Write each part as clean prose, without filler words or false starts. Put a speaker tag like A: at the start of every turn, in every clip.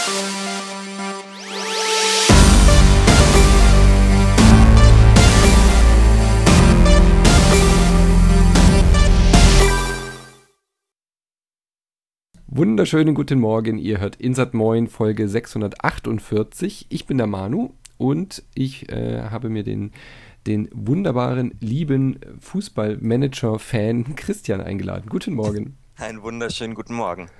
A: Wunderschönen guten Morgen, ihr hört Insert Moin, Folge 648. Ich bin der Manu und ich habe mir den wunderbaren, lieben Fußballmanager-Fan Christian eingeladen. Guten Morgen.
B: Einen wunderschönen guten Morgen.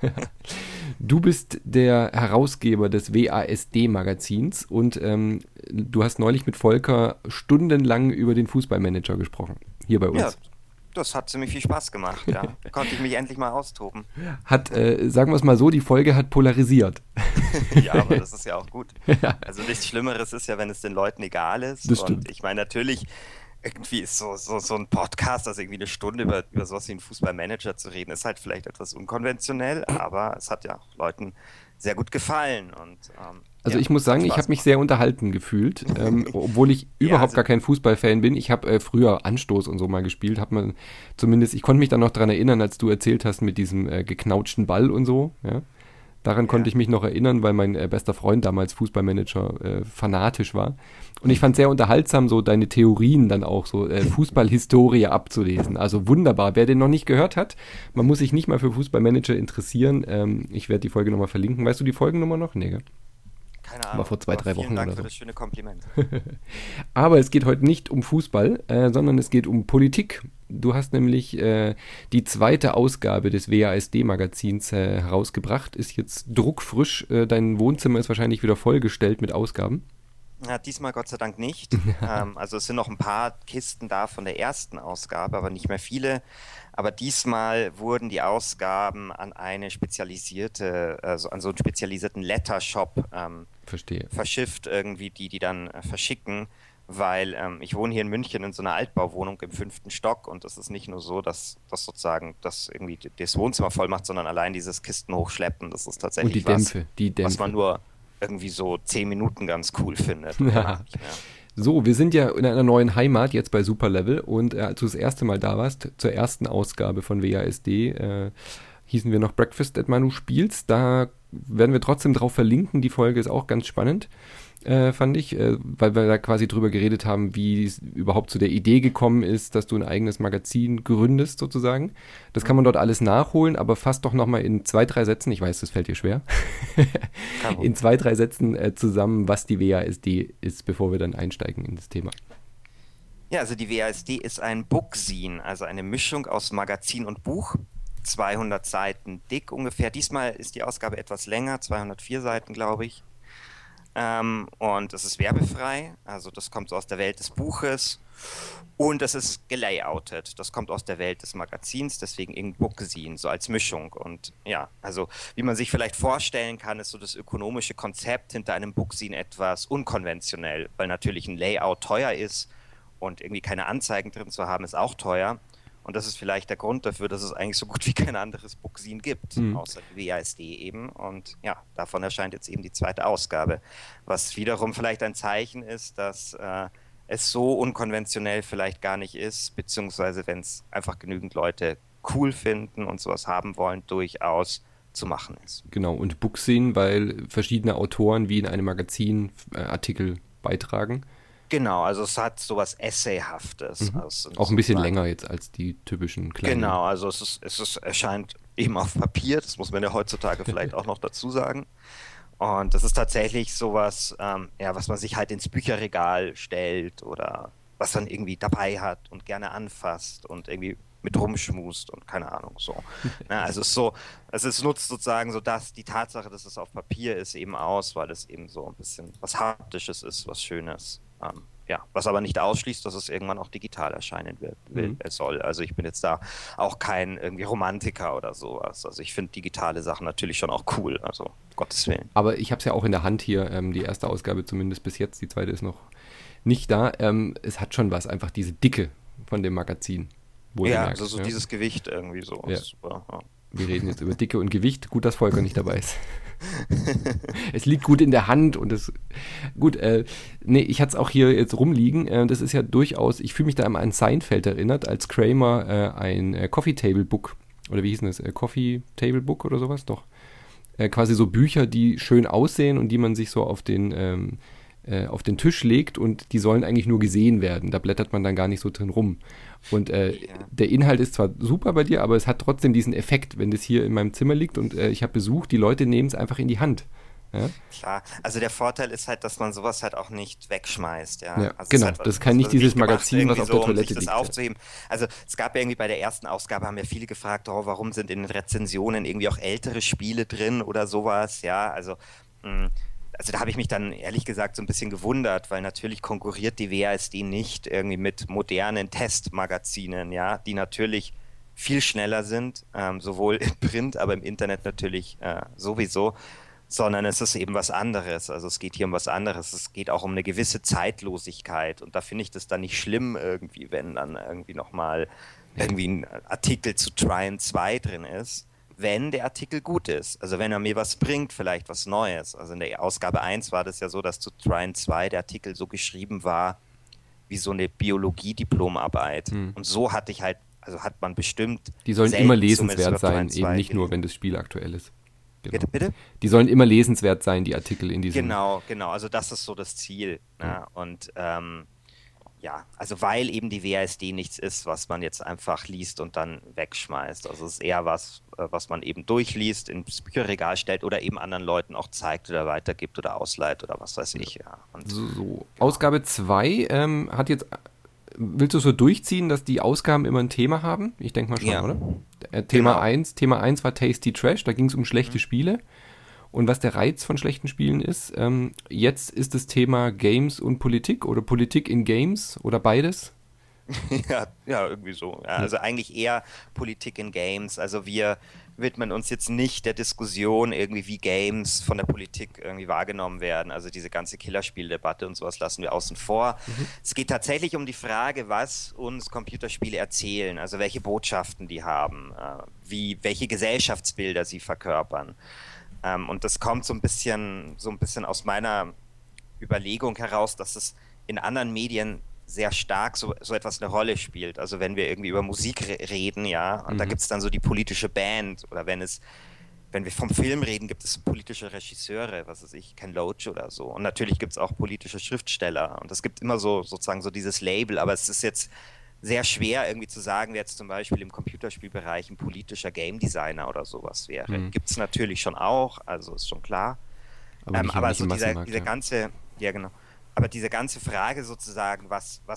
A: Du bist der Herausgeber des WASD-Magazins und du hast neulich mit Volker stundenlang über den Fußballmanager gesprochen, hier bei uns.
B: Ja, das hat ziemlich viel Spaß gemacht, ja. Da konnte ich mich endlich mal austoben.
A: Sagen wir es mal so, die Folge hat polarisiert.
B: Ja, aber das ist ja auch gut. Also nichts Schlimmeres ist ja, wenn es den Leuten egal ist.
A: Das stimmt.
B: Und ich meine, natürlich, irgendwie ist so ein Podcast, also irgendwie eine Stunde über sowas wie einen Fußballmanager zu reden, ist halt vielleicht etwas unkonventionell, aber es hat ja auch Leuten sehr gut gefallen. Und,
A: also ich muss sagen, ich habe mich sehr unterhalten gefühlt, obwohl ich überhaupt gar kein Fußballfan bin. Ich habe früher Anstoß und so mal gespielt, ich konnte mich dann noch dran erinnern, als du erzählt hast mit diesem geknautschten Ball und so, ja. Daran konnte ich mich noch erinnern, weil mein bester Freund damals Fußballmanager fanatisch war. Und ich fand sehr unterhaltsam, so deine Theorien dann auch, so Fußballhistorie abzulesen. Also wunderbar. Wer den noch nicht gehört hat, man muss sich nicht mal für Fußballmanager interessieren. Ich werde die Folge nochmal verlinken. Weißt du die Folgennummer noch? Nee, gell?
B: Keine Ahnung.
A: War vor 2-3 Wochen
B: vielen Dank
A: oder
B: für
A: so.
B: das schöne Kompliment.
A: Aber es geht heute nicht um Fußball, sondern es geht um Politik. Du hast nämlich die zweite Ausgabe des WASD-Magazins herausgebracht. Ist jetzt druckfrisch. Dein Wohnzimmer ist wahrscheinlich wieder vollgestellt mit Ausgaben.
B: Ja, diesmal Gott sei Dank nicht. Also es sind noch ein paar Kisten da von der ersten Ausgabe, aber nicht mehr viele. Aber diesmal wurden die Ausgaben an eine spezialisierte, also an so einen spezialisierten Lettershop verschifft, irgendwie, die dann verschicken. Weil ich wohne hier in München in so einer Altbauwohnung im 5. Stock und es ist nicht nur so, dass das sozusagen das irgendwie das Wohnzimmer voll macht, sondern allein dieses Kisten hochschleppen, das ist tatsächlich
A: Und die Dämpfe.
B: was man nur irgendwie so 10 Minuten ganz cool findet.
A: Ja. So, wir sind ja in einer neuen Heimat jetzt bei Superlevel und als du das erste Mal da warst, zur ersten Ausgabe von WASD, hießen wir noch Breakfast at Manu Spiels. Da werden wir trotzdem drauf verlinken. Die Folge ist auch ganz spannend, fand ich, weil wir da quasi drüber geredet haben, wie es überhaupt zu der Idee gekommen ist, dass du ein eigenes Magazin gründest sozusagen. Das kann man dort alles nachholen, aber fasst doch nochmal in 2-3 Sätzen, ich weiß, das fällt dir schwer, in 2-3 Sätzen zusammen, was die WASD ist, bevor wir dann einsteigen in das Thema.
B: Ja, also die WASD ist ein Bookzine, also eine Mischung aus Magazin und Buch. 200 Seiten dick ungefähr. Diesmal ist die Ausgabe etwas länger, 204 Seiten, glaube ich. Und es ist werbefrei, also das kommt so aus der Welt des Buches. Und es ist gelayoutet, das kommt aus der Welt des Magazins, deswegen in Bookzine, so als Mischung. Und ja, also wie man sich vielleicht vorstellen kann, ist so das ökonomische Konzept hinter einem Bookzine etwas unkonventionell, weil natürlich ein Layout teuer ist und irgendwie keine Anzeigen drin zu haben, ist auch teuer. Und das ist vielleicht der Grund dafür, dass es eigentlich so gut wie kein anderes Bookzine gibt, außer WASD eben. Und ja, davon erscheint jetzt eben die zweite Ausgabe, was wiederum vielleicht ein Zeichen ist, dass es so unkonventionell vielleicht gar nicht ist, beziehungsweise wenn es einfach genügend Leute cool finden und sowas haben wollen, durchaus zu machen ist.
A: Genau, und Bookzine, weil verschiedene Autoren wie in einem Magazin Artikel beitragen.
B: Genau, also es hat sowas Essayhaftes. Also
A: auch ein bisschen länger jetzt als die typischen kleinen.
B: Genau, also erscheint eben auf Papier, das muss man ja heutzutage vielleicht auch noch dazu sagen. Und das ist tatsächlich sowas, was man sich halt ins Bücherregal stellt oder was man irgendwie dabei hat und gerne anfasst und irgendwie mit rumschmust und keine Ahnung, so. Ja, also es nutzt sozusagen so die Tatsache, dass es auf Papier ist, eben aus, weil es eben so ein bisschen was Haptisches ist, was Schönes. Was aber nicht ausschließt, dass es irgendwann auch digital erscheinen soll. Also ich bin jetzt da auch kein irgendwie Romantiker oder sowas. Also ich finde digitale Sachen natürlich schon auch cool, also um Gottes Willen.
A: Aber ich habe es ja auch in der Hand hier, die erste Ausgabe zumindest bis jetzt, die zweite ist noch nicht da. Es hat schon was, einfach diese Dicke von dem Magazin.
B: Also so dieses Gewicht irgendwie so.
A: Ja.
B: Super, ja.
A: Wir reden jetzt über Dicke und Gewicht. Gut, dass Volker nicht dabei ist. Es liegt gut in der Hand und es. Gut, ich hatte es auch hier jetzt rumliegen. Das ist ja durchaus, ich fühle mich da immer an Seinfeld erinnert, als Kramer ein Coffee Table Book, oder wie hieß denn das? Coffee Table Book oder sowas? Doch. quasi so Bücher, die schön aussehen und die man sich so auf den Tisch legt und die sollen eigentlich nur gesehen werden. Da blättert man dann gar nicht so drin rum. Und der Inhalt ist zwar super bei dir, aber es hat trotzdem diesen Effekt, wenn das hier in meinem Zimmer liegt und ich habe Besuch, die Leute nehmen es einfach in die Hand. Ja?
B: Klar, also der Vorteil ist halt, dass man sowas halt auch nicht wegschmeißt, ja.
A: Ja,
B: Also es ist
A: genau,
B: halt
A: das kann nicht dieses
B: gemacht,
A: Magazin, was
B: irgendwie
A: auf der
B: so, um sich
A: Toilette
B: das
A: liegt. Ja.
B: aufzuheben. Also es gab ja irgendwie bei der ersten Ausgabe, haben ja viele gefragt, oh, warum sind in den Rezensionen irgendwie auch ältere Spiele drin oder sowas, ja. Also da habe ich mich dann ehrlich gesagt so ein bisschen gewundert, weil natürlich konkurriert die WASD nicht irgendwie mit modernen Testmagazinen, ja, die natürlich viel schneller sind, sowohl im Print, aber im Internet natürlich sowieso, sondern es ist eben was anderes. Also es geht hier um was anderes. Es geht auch um eine gewisse Zeitlosigkeit und da finde ich das dann nicht schlimm irgendwie, wenn dann irgendwie nochmal irgendwie ein Artikel zu Trine 2 drin ist, wenn der Artikel gut ist. Also wenn er mir was bringt, vielleicht was Neues. Also in der Ausgabe 1 war das ja so, dass zu Trine 2 der Artikel so geschrieben war, wie so eine Biologie-Diplomarbeit.
A: Hm.
B: Und so hatte ich halt, also hat man bestimmt
A: Die sollen
B: selten
A: immer
B: zumindest
A: lesenswert
B: über
A: sein,
B: Trine
A: eben
B: 2
A: nicht nur,
B: gelesen.
A: wenn das Spiel aktuell ist. Genau.
B: Bitte, bitte?
A: Die sollen immer lesenswert sein, die Artikel in diesem.
B: Genau, genau. Also das ist so das Ziel. Ne? Und ja, also weil eben die WASD nichts ist, was man jetzt einfach liest und dann wegschmeißt. Also es ist eher was, was man eben durchliest, ins Bücherregal stellt oder eben anderen Leuten auch zeigt oder weitergibt oder ausleiht oder was weiß ich. Ja. Und
A: So. Ausgabe 2 hat jetzt. Willst du so durchziehen, dass die Ausgaben immer ein Thema haben? Ich denke mal schon,
B: ja,
A: oder?
B: genau.
A: Thema 1 war Tasty Trash, da ging es um schlechte Spiele. Und was der Reiz von schlechten Spielen ist, jetzt ist das Thema Games und Politik oder Politik in Games oder beides.
B: Ja, ja, irgendwie so. Ja, also eigentlich eher Politik in Games. Also wir widmen uns jetzt nicht der Diskussion irgendwie, wie Games von der Politik irgendwie wahrgenommen werden. Also diese ganze Killerspieldebatte und sowas lassen wir außen vor. Es geht tatsächlich um die Frage, was uns Computerspiele erzählen, also welche Botschaften die haben, welche Gesellschaftsbilder sie verkörpern. Und das kommt so ein bisschen aus meiner Überlegung heraus, dass es in anderen Medien sehr stark so etwas eine Rolle spielt. Also wenn wir irgendwie über Musik reden, ja, und da gibt es dann so die politische Band oder wenn wir vom Film reden, gibt es politische Regisseure, was weiß ich, Ken Loach oder so. Und natürlich gibt es auch politische Schriftsteller. Und es gibt immer so sozusagen so dieses Label, aber es ist jetzt sehr schwer irgendwie zu sagen, wer jetzt zum Beispiel im Computerspielbereich ein politischer Game Designer oder sowas wäre. Gibt es natürlich schon auch, also ist schon klar. Aber
A: Nicht
B: so
A: im
B: dieser
A: Massenmarkt, ja.
B: ganze, ja genau, aber diese ganze Frage sozusagen,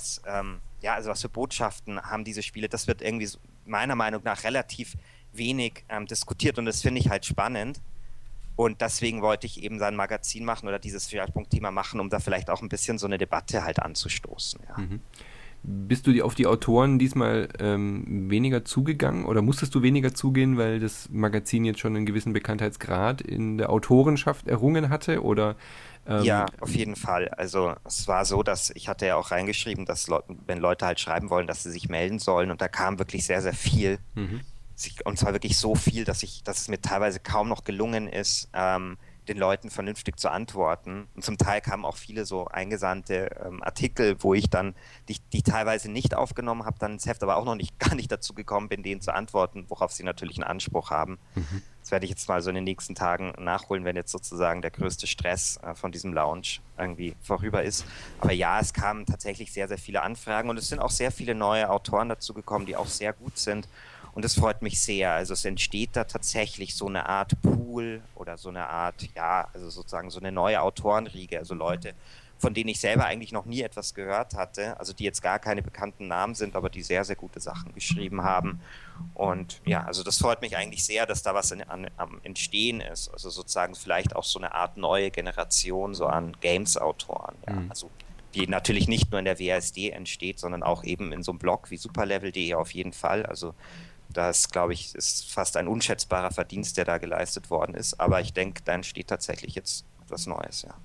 B: also was für Botschaften haben diese Spiele, das wird irgendwie meiner Meinung nach relativ wenig diskutiert und das finde ich halt spannend. Und deswegen wollte ich eben sein Magazin machen oder dieses Schwerpunktthema machen, um da vielleicht auch ein bisschen so eine Debatte halt anzustoßen. Ja.
A: Bist du auf die Autoren diesmal weniger zugegangen oder musstest du weniger zugehen, weil das Magazin jetzt schon einen gewissen Bekanntheitsgrad in der Autorenschaft errungen hatte? Oder
B: Ja, auf jeden Fall. Also es war so, dass ich hatte ja auch reingeschrieben, dass wenn Leute halt schreiben wollen, dass sie sich melden sollen und da kam wirklich sehr, sehr viel. Und zwar wirklich so viel, dass es mir teilweise kaum noch gelungen ist, den Leuten vernünftig zu antworten. Und zum Teil kamen auch viele so eingesandte Artikel, wo ich dann, die teilweise nicht aufgenommen habe, dann ins Heft, aber auch noch gar nicht dazu gekommen bin, denen zu antworten, worauf sie natürlich einen Anspruch haben. Das werde ich jetzt mal so in den nächsten Tagen nachholen, wenn jetzt sozusagen der größte Stress von diesem Launch irgendwie vorüber ist. Aber ja, es kamen tatsächlich sehr, sehr viele Anfragen und es sind auch sehr viele neue Autoren dazu gekommen, die auch sehr gut sind. Und es freut mich sehr. Also es entsteht da tatsächlich so eine Art Pool oder so eine Art, ja, also sozusagen so eine neue Autorenriege, also Leute, von denen ich selber eigentlich noch nie etwas gehört hatte, also die jetzt gar keine bekannten Namen sind, aber die sehr, sehr gute Sachen geschrieben haben. Und ja, also das freut mich eigentlich sehr, dass da was am Entstehen ist. Also sozusagen vielleicht auch so eine Art neue Generation so an Games-Autoren. Ja. Also die natürlich nicht nur in der WASD entsteht, sondern auch eben in so einem Blog wie superlevel.de auf jeden Fall. Also das, glaube ich, ist fast ein unschätzbarer Verdienst, der da geleistet worden ist. Aber ich denke, da entsteht tatsächlich jetzt etwas Neues, ja.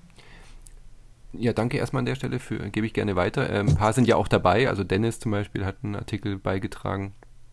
A: Ja, danke erstmal an der Stelle, gebe ich gerne weiter. Ein paar sind ja auch dabei, also Dennis zum Beispiel hat einen Artikel beigetragen.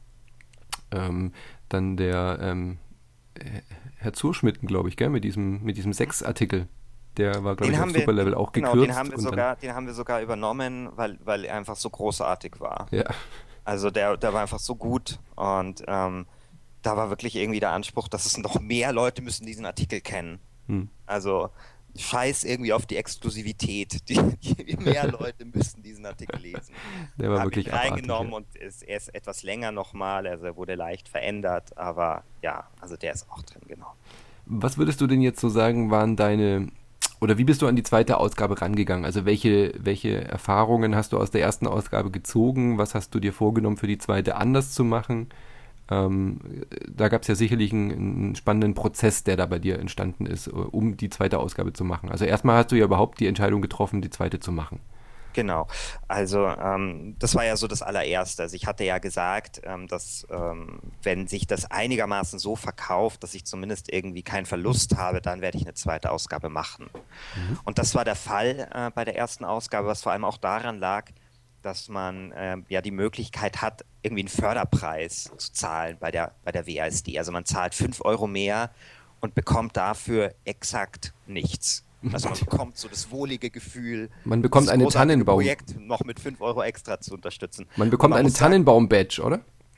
A: Dann der Herr Zurschmitten, glaube ich, gell, mit diesem Sexartikel. Der war, glaube ich, auf Superlevel auch gekürzt.
B: Genau, den haben wir sogar übernommen, weil er einfach so großartig war.
A: Ja.
B: Also der war einfach so gut und da war wirklich irgendwie der Anspruch, dass es noch mehr Leute müssen diesen Artikel kennen.
A: Hm.
B: Also scheiß irgendwie auf die Exklusivität. Mehr Leute müssen diesen Artikel lesen.
A: Der war
B: Hab ihn
A: wirklich abartig.
B: reingenommen
A: Ja.
B: und er ist etwas länger nochmal, also er wurde leicht verändert, aber ja, also der ist auch drin, genau.
A: Was würdest du denn jetzt so sagen, waren deine, oder wie bist du an die zweite Ausgabe rangegangen? Also welche Erfahrungen hast du aus der ersten Ausgabe gezogen? Was hast du dir vorgenommen für die zweite anders zu machen? Ähm, Da gab es ja sicherlich einen spannenden Prozess, der da bei dir entstanden ist, um die zweite Ausgabe zu machen. Also erstmal hast du ja überhaupt die Entscheidung getroffen, die zweite zu machen.
B: Genau. Also das war ja so das allererste. Also ich hatte ja gesagt, dass wenn sich das einigermaßen so verkauft, dass ich zumindest irgendwie keinen Verlust habe, dann werde ich eine zweite Ausgabe machen.
A: Mhm.
B: Und das war der Fall bei der ersten Ausgabe, was vor allem auch daran lag, dass man ja die Möglichkeit hat, irgendwie einen Förderpreis zu zahlen bei der WASD. Also man zahlt 5 € mehr und bekommt dafür exakt nichts. Also man bekommt so das wohlige Gefühl,
A: Man bekommt
B: dieses
A: eine
B: großartige
A: Tannenbaum,
B: Projekt noch mit 5 € extra zu unterstützen.
A: man
B: Und
A: bekommt
B: man
A: eine
B: muss sagen,
A: Tannenbaum-Badge, oder?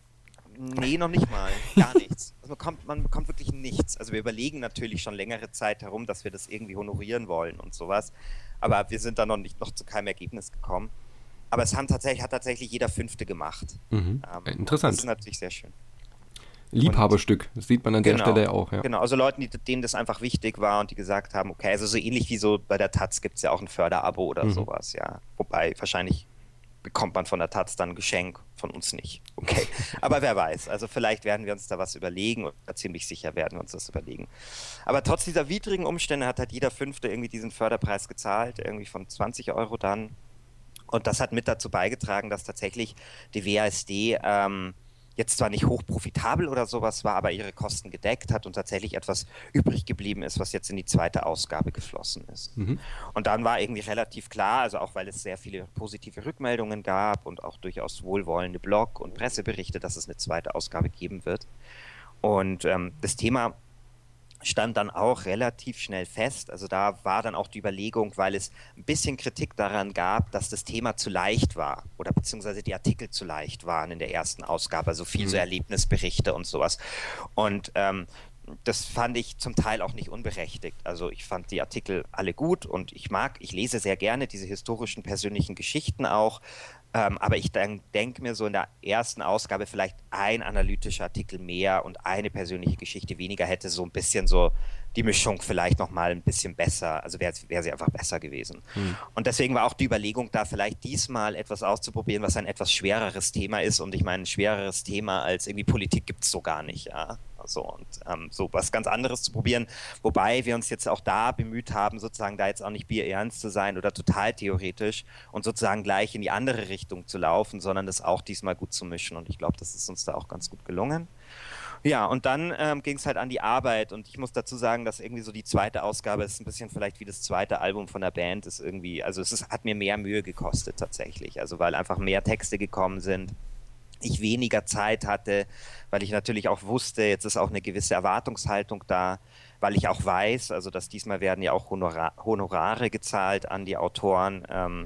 B: nee, noch nicht mal, gar nichts. Also man bekommt wirklich nichts. Also wir überlegen natürlich schon längere Zeit herum, dass wir das irgendwie honorieren wollen und sowas. Aber wir sind da noch zu keinem Ergebnis gekommen. Aber hat tatsächlich jeder Fünfte gemacht.
A: Mhm.
B: Und das ist
A: Interessant.
B: natürlich sehr schön. Und
A: Liebhaberstück, das sieht man an der
B: genau,
A: Stelle auch, ja.
B: genau. Also Leuten, denen das einfach wichtig war und die gesagt haben, okay, also so ähnlich wie so bei der Taz gibt es ja auch ein Förderabo oder
A: Mhm.
B: sowas, ja. Wobei wahrscheinlich bekommt man von der Taz dann ein Geschenk, von uns nicht. Okay. Aber wer weiß. Also vielleicht werden wir uns da was überlegen oder ziemlich sicher werden wir uns das überlegen. Aber trotz dieser widrigen Umstände hat halt jeder Fünfte irgendwie diesen Förderpreis gezahlt, irgendwie von 20 € dann. Und das hat mit dazu beigetragen, dass tatsächlich die WASD jetzt zwar nicht hochprofitabel oder sowas war, aber ihre Kosten gedeckt hat und tatsächlich etwas übrig geblieben ist, was jetzt in die zweite Ausgabe geflossen ist.
A: Mhm.
B: Und dann war irgendwie relativ klar, also auch weil es sehr viele positive Rückmeldungen gab und auch durchaus wohlwollende Blog- und Presseberichte, dass es eine zweite Ausgabe geben wird. Und das Thema stand dann auch relativ schnell fest. Also da war dann auch die Überlegung, weil es ein bisschen Kritik daran gab, dass das Thema zu leicht war oder beziehungsweise die Artikel zu leicht waren in der ersten Ausgabe, also viel so
A: Mhm.
B: Erlebnisberichte und sowas. Und das fand ich zum Teil auch nicht unberechtigt. Also ich fand die Artikel alle gut und ich lese sehr gerne diese historischen persönlichen Geschichten auch. Aber ich denke mir so in der ersten Ausgabe vielleicht ein analytischer Artikel mehr und eine persönliche Geschichte weniger hätte so ein bisschen so die Mischung vielleicht noch mal ein bisschen besser, also wäre sie einfach besser gewesen.
A: Mhm.
B: Und deswegen war auch die Überlegung da, vielleicht diesmal etwas auszuprobieren, was ein etwas schwereres Thema ist. Und ich meine, ein schwereres Thema als irgendwie Politik gibt es so gar nicht, ja. Also, und so was ganz anderes zu probieren, wobei wir uns jetzt auch da bemüht haben, sozusagen da jetzt auch nicht bierernst zu sein oder total theoretisch und sozusagen gleich in die andere Richtung zu laufen, sondern das auch diesmal gut zu mischen. Und ich glaube, das ist uns da auch ganz gut gelungen. Ja, und dann ging es halt an die Arbeit und ich muss dazu sagen, dass irgendwie so die zweite Ausgabe ist ein bisschen vielleicht wie das zweite Album von der Band ist irgendwie, also hat mir mehr Mühe gekostet tatsächlich, also weil einfach mehr Texte gekommen sind. Ich weniger Zeit hatte, weil ich natürlich auch wusste, jetzt ist auch eine gewisse Erwartungshaltung da, weil ich auch weiß, also dass diesmal werden ja auch Honorare gezahlt an die Autoren,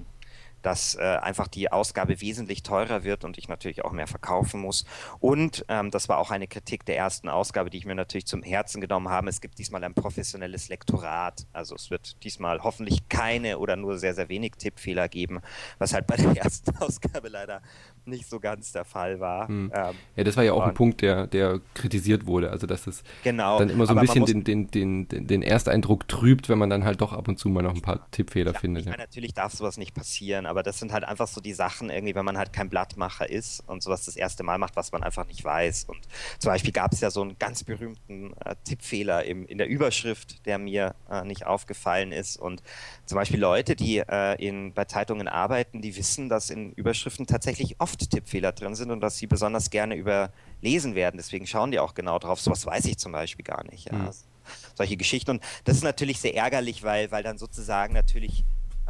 B: dass einfach die Ausgabe wesentlich teurer wird und ich natürlich auch mehr verkaufen muss. Und das war auch eine Kritik der ersten Ausgabe, die ich mir natürlich zum Herzen genommen habe. Es gibt diesmal ein professionelles Lektorat. Also es wird diesmal hoffentlich keine oder nur sehr, sehr wenig Tippfehler geben, was halt bei der ersten Ausgabe leider nicht so ganz der Fall war.
A: Hm. Ja, das war ja auch ein
B: Und
A: Punkt, der kritisiert wurde. Also, dass es
B: genau,
A: dann immer so ein
B: aber man
A: bisschen
B: muss
A: den Ersteindruck trübt, wenn man dann halt doch ab und zu mal noch ein paar Tippfehler
B: ja,
A: findet.
B: ich
A: Ja.
B: meine, natürlich darf sowas nicht passieren, aber das sind halt einfach so die Sachen, irgendwie, wenn man halt kein Blattmacher ist und sowas das erste Mal macht, was man einfach nicht weiß. Und zum Beispiel gab es ja so einen ganz berühmten Tippfehler in der Überschrift, der mir nicht aufgefallen ist. Und zum Beispiel Leute, die bei Zeitungen arbeiten, die wissen, dass in Überschriften tatsächlich oft Tippfehler drin sind und dass sie besonders gerne überlesen werden. Deswegen schauen die auch genau drauf. Sowas weiß ich zum Beispiel gar nicht. Ja.
A: Hm.
B: Solche Geschichten. Und das ist natürlich sehr ärgerlich, weil dann sozusagen natürlich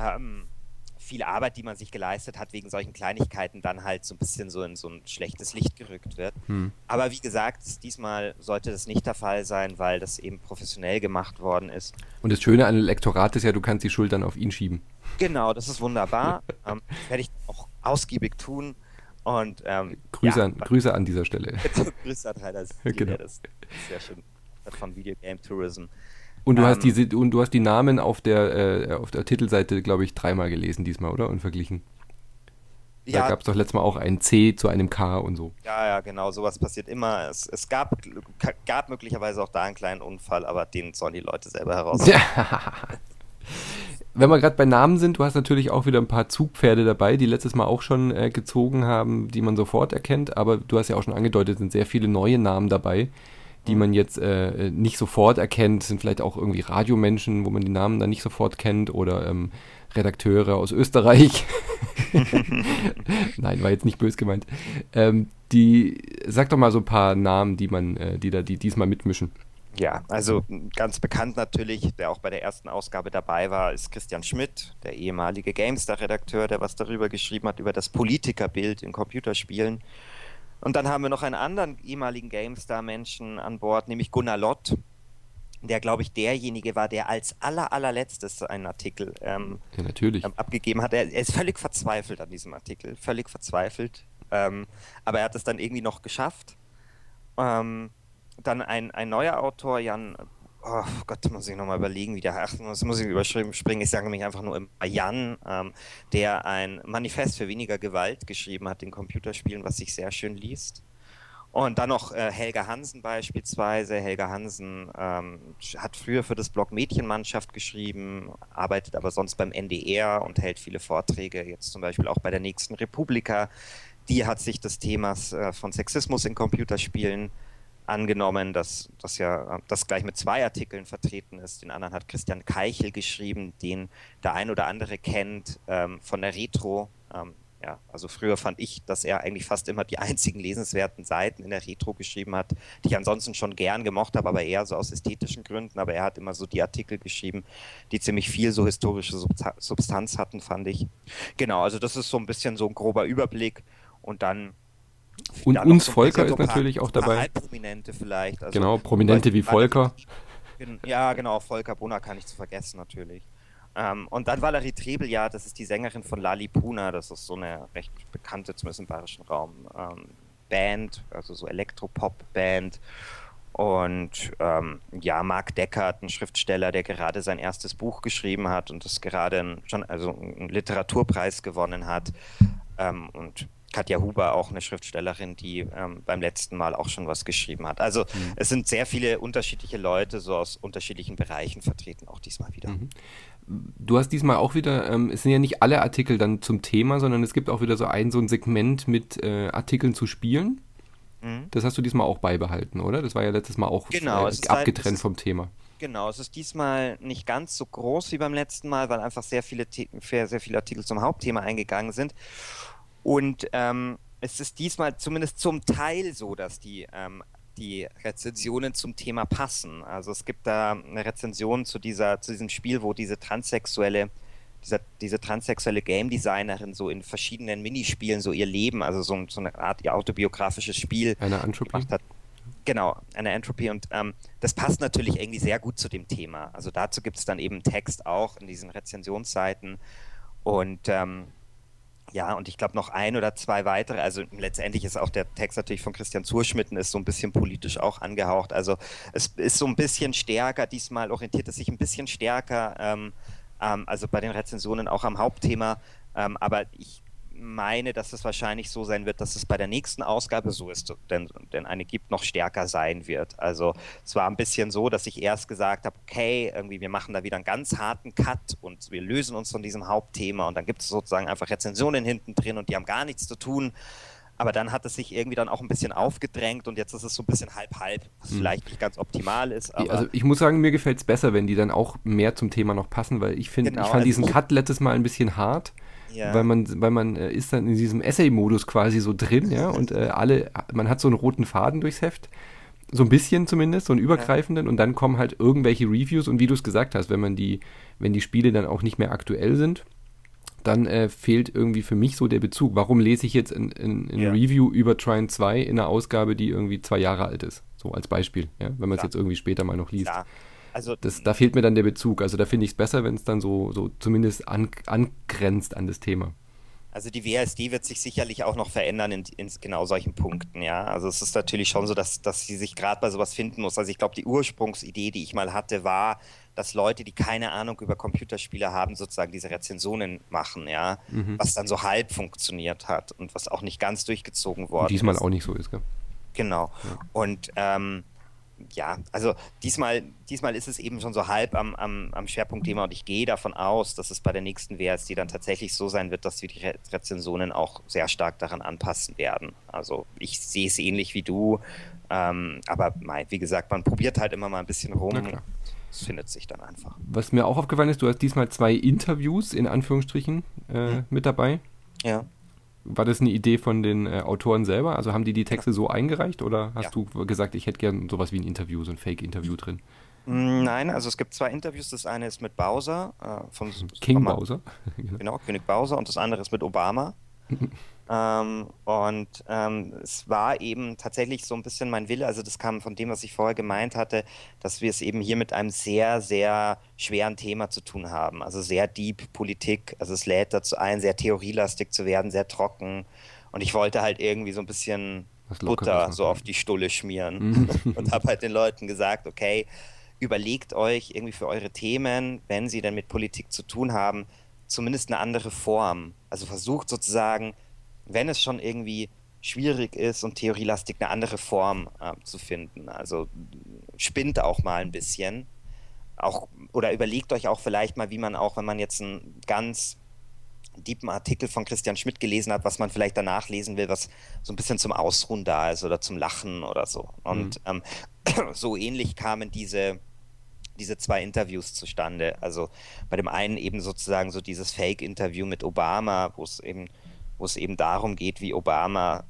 B: viel Arbeit, die man sich geleistet hat, wegen solchen Kleinigkeiten dann halt so ein bisschen so in so ein schlechtes Licht gerückt wird.
A: Hm.
B: Aber wie gesagt, diesmal sollte das nicht der Fall sein, weil das eben professionell gemacht worden ist.
A: Und das Schöne an dem Lektorat ist ja, du kannst die Schuld dann auf ihn schieben.
B: Genau, das ist wunderbar. Das werde ich auch ausgiebig tun. Und
A: Grüße an dieser Stelle.
B: Grüße an Rainer
A: Genau.
B: das ist sehr schön von Video Game Tourism.
A: Und
B: Ähm,
A: du hast die Namen auf der Titelseite, glaube ich, dreimal gelesen diesmal, oder? Und verglichen. Da
B: ja,
A: gab es doch letztes Mal auch ein C zu einem K und so.
B: ja, genau, sowas passiert immer. Es gab möglicherweise auch da einen kleinen Unfall, aber den sollen die Leute selber herausfinden.
A: Wenn wir gerade bei Namen sind, du hast natürlich auch wieder ein paar Zugpferde dabei, die letztes Mal auch schon gezogen haben, die man sofort erkennt. Aber du hast ja auch schon angedeutet, sind sehr viele neue Namen dabei, die
B: Hm.
A: man jetzt nicht sofort erkennt. Sind vielleicht auch irgendwie Radiomenschen, wo man die Namen dann nicht sofort kennt oder Redakteure aus Österreich. Nein, war jetzt nicht bös gemeint. Sag doch mal so ein paar Namen, die diesmal mitmischen.
B: Ja, also ganz bekannt natürlich, der auch bei der ersten Ausgabe dabei war, ist Christian Schmidt, der ehemalige GameStar-Redakteur, der was darüber geschrieben hat, über das Politikerbild in Computerspielen. Und dann haben wir noch einen anderen ehemaligen GameStar-Menschen an Bord, nämlich Gunnar Lott, der, glaube ich, derjenige war, der als allerletztes einen Artikel
A: Ja, natürlich.
B: abgegeben hat. Er ist völlig verzweifelt an diesem Artikel, völlig verzweifelt. Aber er hat es dann irgendwie noch geschafft. Ähm, Dann ein neuer Autor, Jan, oh Gott, muss ich nochmal überlegen, wie der heißt. Das muss ich überspringen. Ich sage nämlich einfach nur immer Jan, der ein Manifest für weniger Gewalt geschrieben hat in Computerspielen, was sich sehr schön liest. Und dann noch Helga Hansen beispielsweise. Helga Hansen hat früher für das Blog Mädchenmannschaft geschrieben, arbeitet aber sonst beim NDR und hält viele Vorträge, jetzt zum Beispiel auch bei der nächsten Republika. Die hat sich des Themas von Sexismus in Computerspielen angenommen, das gleich mit 2 Artikeln vertreten ist. Den anderen hat Christian Keichel geschrieben, den der ein oder andere kennt von der Retro. Ja, also früher fand ich, dass er eigentlich fast immer die einzigen lesenswerten Seiten in der Retro geschrieben hat, die ich ansonsten schon gern gemocht habe, aber eher so aus ästhetischen Gründen. Aber er hat immer so die Artikel geschrieben, die ziemlich viel so historische Substanz hatten, fand ich. Genau, also das ist so ein bisschen so ein grober Überblick. Und
A: Und
B: dann noch
A: uns
B: so ein
A: Volker
B: bisschen
A: ist natürlich auch
B: so ein paar
A: dabei.
B: Halbprominente vielleicht. Also
A: Genau,
B: zum
A: Prominente wie
B: Beispiel
A: Volker.
B: Ja, genau, Volker Brunner kann ich zu vergessen natürlich. Und dann Valerie Trebel, ja, das ist die Sängerin von Lalipuna, das ist so eine recht bekannte, zumindest im bayerischen Raum, Band, also so Elektropop-Band. Und ja, Marc Deckert, ein Schriftsteller, der gerade sein erstes Buch geschrieben hat und das gerade also einen Literaturpreis gewonnen hat. Und Katja Huber, auch eine Schriftstellerin, die beim letzten Mal auch schon was geschrieben hat. Also
A: Mhm.
B: es sind sehr viele unterschiedliche Leute, so aus unterschiedlichen Bereichen vertreten, auch diesmal wieder.
A: Mhm. Du hast diesmal auch wieder, es sind ja nicht alle Artikel dann zum Thema, sondern es gibt auch wieder so ein Segment mit Artikeln zu Spielen.
B: Mhm.
A: Das hast du diesmal auch beibehalten, oder? Das war ja letztes Mal auch
B: Genau,
A: abgetrennt vom Thema.
B: genau, es ist diesmal nicht ganz so groß wie beim letzten Mal, weil einfach sehr viele Artikel zum Hauptthema eingegangen sind. Und es ist diesmal zumindest zum Teil so, dass die Rezensionen zum Thema passen. Also es gibt da eine Rezension zu diesem Spiel, wo diese transsexuelle Game Designerin so in verschiedenen Minispielen so ihr Leben, also so eine Art ihr autobiografisches Spiel
A: Eine Entropy.
B: gemacht hat. Genau, eine Entropy. Und das passt natürlich irgendwie sehr gut zu dem Thema. Also dazu gibt es dann eben Text auch in diesen Rezensionsseiten. Und ja, und ich glaube noch 1 oder 2 weitere. Also letztendlich ist auch der Text natürlich von Christian Zurschmitten ist so ein bisschen politisch auch angehaucht. Also es ist so ein bisschen stärker, diesmal orientiert es sich ein bisschen stärker, also bei den Rezensionen auch am Hauptthema. Aber ich meine, dass es wahrscheinlich so sein wird, dass es bei der nächsten Ausgabe so ist, denn eine gibt, noch stärker sein wird. Also es war ein bisschen so, dass ich erst gesagt habe, okay, irgendwie wir machen da wieder einen ganz harten Cut und wir lösen uns von diesem Hauptthema und dann gibt es sozusagen einfach Rezensionen hinten drin und die haben gar nichts zu tun. Aber dann hat es sich irgendwie dann auch ein bisschen aufgedrängt und jetzt ist es so ein bisschen halb-halb, was vielleicht nicht ganz optimal ist,
A: Also
B: aber
A: ich muss sagen, mir gefällt es besser, wenn die dann auch mehr zum Thema noch passen, weil ich
B: genau,
A: fand
B: also
A: diesen Cut letztes Mal ein bisschen hart, weil
B: ja,
A: man ist dann in diesem Essay-Modus quasi so drin, ja, und man hat so einen roten Faden durchs Heft, so ein bisschen zumindest, so einen
B: ja,
A: übergreifenden und dann kommen halt irgendwelche Reviews und wie du es gesagt hast, wenn die Spiele dann auch nicht mehr aktuell sind, dann fehlt irgendwie für mich so der Bezug. Warum lese ich jetzt ein
B: ja,
A: Review über Trine 2 in einer Ausgabe, die irgendwie 2 Jahre alt ist? So als Beispiel, ja, wenn man es
B: klar,
A: jetzt irgendwie später mal noch liest.
B: klar. Also
A: Da fehlt mir dann der Bezug. Also da finde ich es besser, wenn es dann so zumindest angrenzt an das Thema.
B: Also die WASD wird sich sicherlich auch noch verändern in genau solchen Punkten, ja. Also es ist natürlich schon so, dass sie sich gerade bei sowas finden muss. Also ich glaube, die Ursprungsidee, die ich mal hatte, war, dass Leute, die keine Ahnung über Computerspiele haben, sozusagen diese Rezensionen machen, ja.
A: Mhm.
B: Was dann so halb funktioniert hat und was auch nicht ganz durchgezogen
A: Und
B: worden
A: diesmal
B: ist.
A: auch nicht so ist, gell?
B: Genau.
A: Ja.
B: Und ja, also diesmal ist es eben schon so halb am Schwerpunktthema und ich gehe davon aus, dass es bei der nächsten WASD dann tatsächlich so sein wird, dass wir die Rezensionen auch sehr stark daran anpassen werden. Also ich sehe es ähnlich wie du, aber wie gesagt, man probiert halt immer mal ein bisschen
A: Na
B: rum.
A: klar.
B: Es findet sich dann einfach.
A: Was mir auch aufgefallen ist, du hast diesmal 2 Interviews in Anführungsstrichen
B: Hm?
A: mit dabei.
B: Ja,
A: War das eine Idee von den Autoren selber? Also haben die
B: genau.
A: Texte so eingereicht oder
B: Ja.
A: hast du gesagt, ich hätte gern sowas wie ein Interview, so ein Fake-Interview drin?
B: Nein, also es gibt zwei Interviews. Das eine ist mit Bowser von Super
A: King
B: Mario,
A: Bowser. Genau.
B: genau, König Bowser, und das andere ist mit Obama. Es war eben tatsächlich so ein bisschen mein Wille, also das kam von dem, was ich vorher gemeint hatte, dass wir es eben hier mit einem sehr, sehr schweren Thema zu tun haben. Also sehr deep Politik, also es lädt dazu ein, sehr theorielastig zu werden, sehr trocken. Und ich wollte halt irgendwie so ein bisschen
A: Was Lockeres
B: Butter so auf
A: machen.
B: die Stulle schmieren
A: Mhm.
B: und habe halt den Leuten gesagt, okay, überlegt euch irgendwie für eure Themen, wenn sie denn mit Politik zu tun haben, zumindest eine andere Form. Also versucht sozusagen, wenn es schon irgendwie schwierig ist und theorielastig, eine andere Form zu finden. Also spinnt auch mal ein bisschen. Auch, oder überlegt euch auch vielleicht mal, wie man auch, wenn man jetzt einen ganz deepen Artikel von Christian Schmidt gelesen hat, was man vielleicht danach lesen will, was so ein bisschen zum Ausruhen da ist oder zum Lachen oder so.
A: Mhm.
B: Und so ähnlich kamen diese zwei Interviews zustande. Also bei dem einen eben sozusagen so dieses Fake-Interview mit Obama, wo es eben darum geht, wie Obama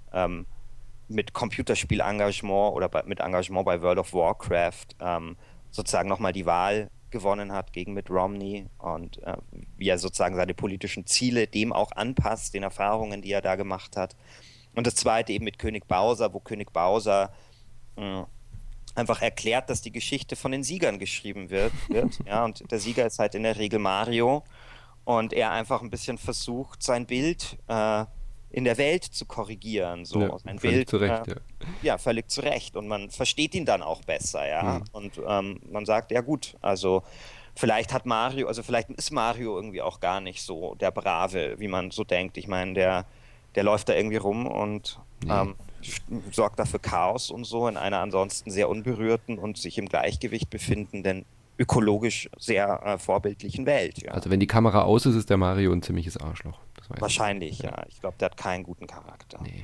B: mit Computerspielengagement oder mit Engagement bei World of Warcraft sozusagen nochmal die Wahl gewonnen hat gegen Mitt Romney und wie er sozusagen seine politischen Ziele dem auch anpasst, den Erfahrungen, die er da gemacht hat. Und das zweite eben mit König Bowser, wo König Bowser mh, einfach erklärt, dass die Geschichte von den Siegern geschrieben wird. Ja, und der Sieger ist halt in der Regel Mario und er einfach ein bisschen versucht, sein Bild in der Welt zu korrigieren.
A: Ja,
B: So, sein
A: völlig
B: Bild,
A: zu Recht, ja.
B: ja, völlig zu Recht. Und man versteht ihn dann auch besser, ja.
A: Mhm.
B: Und man sagt, ja gut, also vielleicht hat Mario, also vielleicht ist Mario irgendwie auch gar nicht so der Brave, wie man so denkt. Ich meine, der läuft da irgendwie rum und
A: Nee.
B: sorgt dafür Chaos und so in einer ansonsten sehr unberührten und sich im Gleichgewicht befindenden, ökologisch sehr vorbildlichen Welt, ja.
A: Also wenn die Kamera aus ist, ist der Mario ein ziemliches Arschloch. Das weiß ich.
B: Wahrscheinlich,
A: Ja.
B: ja. Ich glaube, der hat keinen guten Charakter.
A: Nee.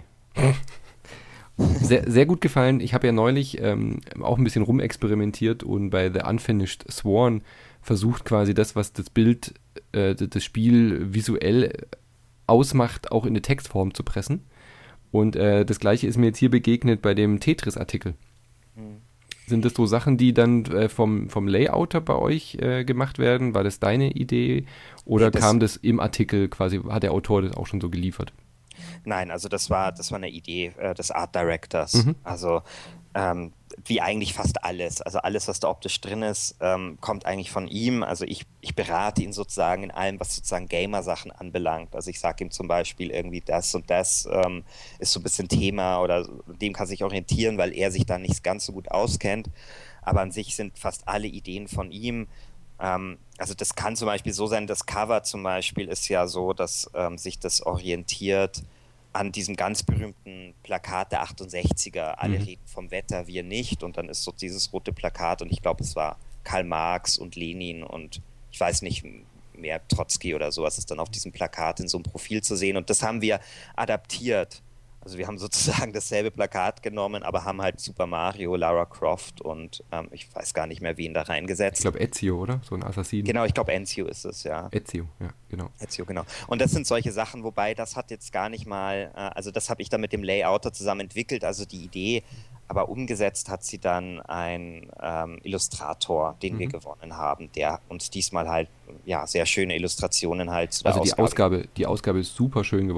A: Sehr, sehr gut gefallen. Ich habe ja neulich auch ein bisschen rumexperimentiert und bei The Unfinished Sworn versucht quasi das, was das Bild, das Spiel visuell ausmacht, auch in eine Textform zu pressen. Und das gleiche ist mir jetzt hier begegnet bei dem Tetris-Artikel.
B: Hm.
A: Sind das so Sachen, die dann vom Layouter bei euch gemacht werden? War das deine Idee?
B: Nee,
A: Oder kam das im Artikel quasi, hat der Autor das auch schon so geliefert?
B: nein, also das war eine Idee des Art Directors.
A: Mhm.
B: Also wie eigentlich fast alles. Also alles, was da optisch drin ist, kommt eigentlich von ihm. Also ich berate ihn sozusagen in allem, was sozusagen Gamer-Sachen anbelangt. Also ich sage ihm zum Beispiel irgendwie das und das ist so ein bisschen Thema oder dem kann sich orientieren, weil er sich da nicht ganz so gut auskennt. Aber an sich sind fast alle Ideen von ihm. Also das kann zum Beispiel so sein, das Cover zum Beispiel ist ja so, dass sich das orientiert an diesem ganz berühmten Plakat der 68er. Alle
A: Mhm.
B: reden vom Wetter, wir nicht. Und dann ist so dieses rote Plakat und ich glaube, es war Karl Marx und Lenin und ich weiß nicht mehr, Trotzki oder sowas ist dann auf diesem Plakat in so einem Profil zu sehen. Und das haben wir adaptiert. Also wir haben sozusagen dasselbe Plakat genommen, aber haben halt Super Mario, Lara Croft und ich weiß gar nicht mehr, wen da
A: Ich
B: reingesetzt.
A: glaube Ezio, oder? So ein Assassin.
B: Genau, ich glaube Ezio ist es, ja.
A: Ezio, ja, genau.
B: Ezio, genau. Und das sind solche Sachen, wobei das hat jetzt gar nicht mal, also das habe ich dann mit dem Layouter zusammen entwickelt, also die Idee, aber umgesetzt hat sie dann ein Illustrator, den wir
A: Mhm.
B: gewonnen haben, der uns diesmal halt, ja, sehr schöne Illustrationen halt zu der
A: Also
B: Ausgabe.
A: Die Ausgabe ist super schön geworden.